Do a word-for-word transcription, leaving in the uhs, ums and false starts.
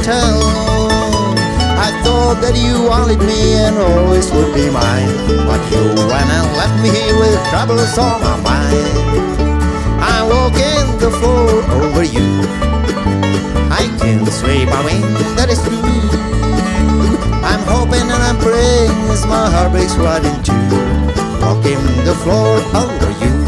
tell. I thought that you wanted me and always would be mine, but you went and left me with troubles on my mind. I'm walking the floor over you. I can sway my wing, that is true. I'm hoping and I'm praying as my heart breaks right in two, walking the floor over you.